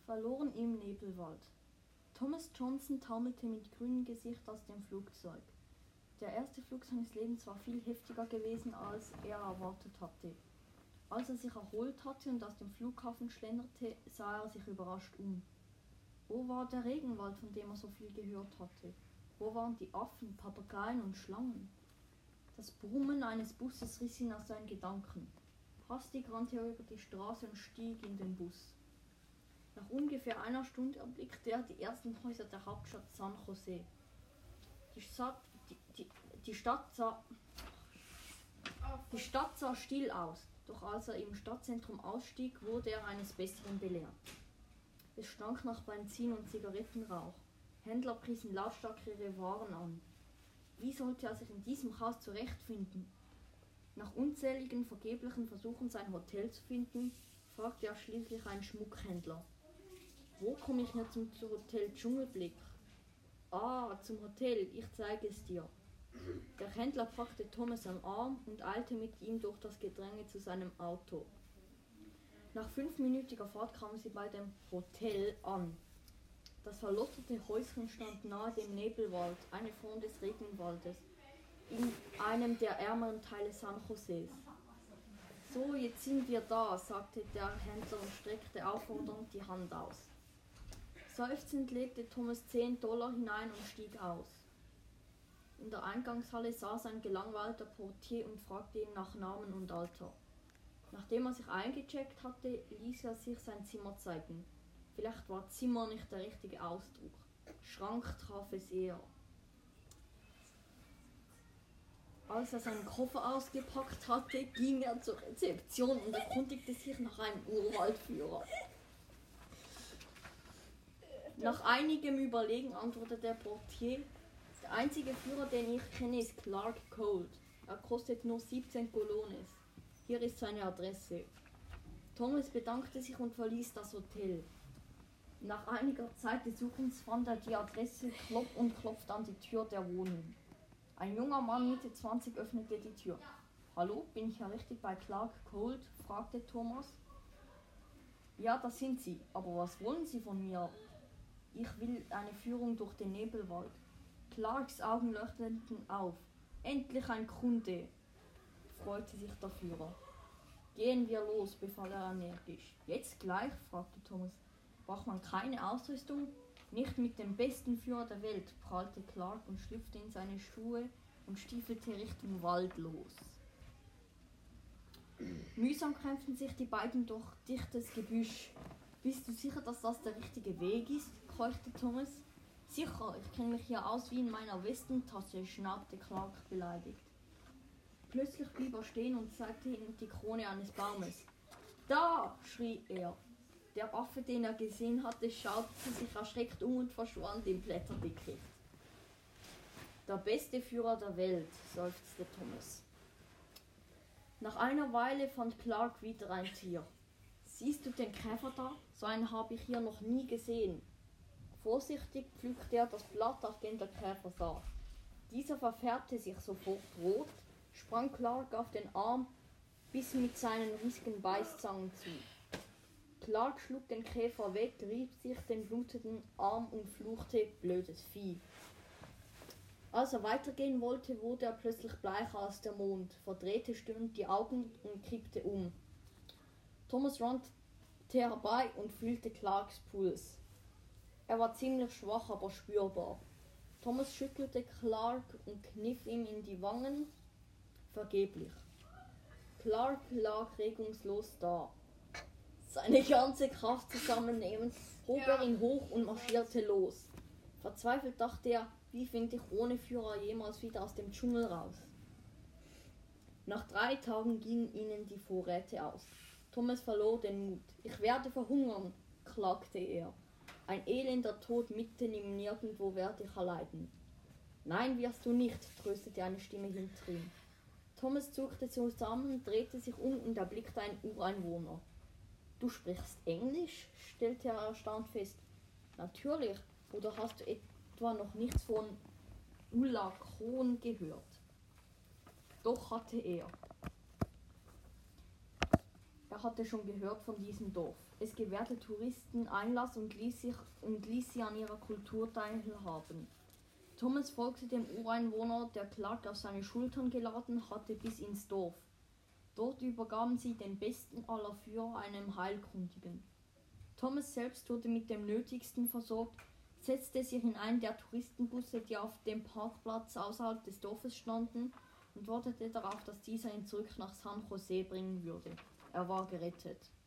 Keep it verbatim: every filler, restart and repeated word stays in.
Verloren im Nebelwald. Thomas Johnson taumelte mit grünem Gesicht aus dem Flugzeug. Der erste Flug seines Lebens war viel heftiger gewesen, als er erwartet hatte. Als er sich erholt hatte und aus dem Flughafen schlenderte, sah er sich überrascht um. Wo war der Regenwald, von dem er so viel gehört hatte? Wo waren die Affen, Papageien und Schlangen? Das Brummen eines Busses riss ihn aus seinen Gedanken. Hastig rannte er über die Straße und stieg in den Bus. Nach ungefähr einer Stunde erblickte er die ersten Häuser der Hauptstadt San Jose. Die Stadt, die, die, die, Stadt sah, die Stadt sah still aus, doch als er im Stadtzentrum ausstieg, wurde er eines Besseren belehrt. Es stank nach Benzin und Zigarettenrauch. Händler priesen lautstark ihre Waren an. Wie sollte er sich in diesem Haus zurechtfinden? Nach unzähligen vergeblichen Versuchen, sein Hotel zu finden, fragte er schließlich einen Schmuckhändler. Wo komme ich nur zum Hotel Dschungelblick? Ah, zum Hotel, ich zeige es dir. Der Händler packte Thomas am Arm und eilte mit ihm durch das Gedränge zu seinem Auto. Nach fünfminütiger Fahrt kamen sie bei dem Hotel an. Das verlotterte Häuschen stand nahe dem Nebelwald, eine Form des Regenwaldes, in einem der ärmeren Teile San Joses. So, jetzt sind wir da, sagte der Händler und streckte auffordernd die Hand aus. Seufzend legte Thomas zehn Dollar hinein und stieg aus. In der Eingangshalle saß ein gelangweilter Portier und fragte ihn nach Namen und Alter. Nachdem er sich eingecheckt hatte, ließ er sich sein Zimmer zeigen. Vielleicht war Zimmer nicht der richtige Ausdruck. Schrank traf es eher. Als er seinen Koffer ausgepackt hatte, ging er zur Rezeption und erkundigte sich nach einem Urwaldführer. Nach einigem Überlegen antwortete der Portier: Der einzige Führer, den ich kenne, ist Clark Cold. Er kostet nur siebzehn Colones. Hier ist seine Adresse. Thomas bedankte sich und verließ das Hotel. Nach einiger Zeit des Suchens fand er die Adresse klopf und klopfte an die Tür der Wohnung. Ein junger Mann Mitte zwanzig öffnete die Tür. »Hallo, bin ich ja richtig bei Clark Cold?« fragte Thomas. »Ja, das sind Sie. Aber was wollen Sie von mir?« »Ich will eine Führung durch den Nebelwald.« Clarks Augen leuchteten auf. »Endlich ein Kunde«, freute sich der Führer. »Gehen wir los«, befahl er energisch. »Jetzt gleich?« fragte Thomas. »Braucht man keine Ausrüstung?« »Nicht mit dem besten Führer der Welt«, prahlte Clark und schlüpfte in seine Schuhe und stiefelte Richtung Wald los. Mühsam kämpften sich die beiden durch dichtes Gebüsch. »Bist du sicher, dass das der richtige Weg ist?« keuchte Thomas. »Sicher, ich kenne mich hier aus wie in meiner Westentasche«, schnaubte Clark beleidigt. Plötzlich blieb er stehen und zeigte ihm die Krone eines Baumes. »Da!« schrie er. Der Affe, den er gesehen hatte, schaute sich erschreckt um und verschwand im Blätterdickicht. »Der beste Führer der Welt«, seufzte Thomas. Nach einer Weile fand Clark wieder ein Tier. »Siehst du den Käfer da? So einen habe ich hier noch nie gesehen.« Vorsichtig pflückte er das Blatt, auf dem der Käfer saß. Dieser verfärbte sich sofort rot, sprang Clark auf den Arm, biss mit seinen riesigen Beißzangen zu. Clark schlug den Käfer weg, rieb sich den blutenden Arm und fluchte: »Blödes Vieh!« Als er weitergehen wollte, wurde er plötzlich bleicher als der Mond, verdrehte stöhnend die Augen und kippte um. Thomas rannte herbei und fühlte Clarks Puls. Er war ziemlich schwach, aber spürbar. Thomas schüttelte Clark und kniff ihm in die Wangen. Vergeblich. Clark lag regungslos da. Seine ganze Kraft zusammennehmend, hob ja. er ihn hoch und marschierte los. Verzweifelt dachte er, wie finde ich ohne Führer jemals wieder aus dem Dschungel raus? Nach drei Tagen gingen ihnen die Vorräte aus. Thomas verlor den Mut. »Ich werde verhungern«, klagte er. »Ein elender Tod mitten im Nirgendwo werde ich erleiden.« »Nein, wirst du nicht«, tröstete eine Stimme hinter ihm. Thomas zuckte zusammen, drehte sich um und erblickte einen Ureinwohner. »Du sprichst Englisch?«, stellte er erstaunt fest. »Natürlich, oder hast du etwa noch nichts von Ulla Kron gehört?« Doch hatte er. Er hatte schon gehört von diesem Dorf. es gewährte Touristen Einlass und ließ, sich, und ließ sie an ihrer Kultur teilhaben. Thomas folgte dem Ureinwohner, der Clark auf seine Schultern geladen hatte, bis ins Dorf. Dort übergaben sie den besten aller Führer einem Heilkundigen. Thomas selbst wurde mit dem Nötigsten versorgt, setzte sich in einen der Touristenbusse, die auf dem Parkplatz außerhalb des Dorfes standen, und wartete darauf, dass dieser ihn zurück nach San Jose bringen würde. Er war gerettet.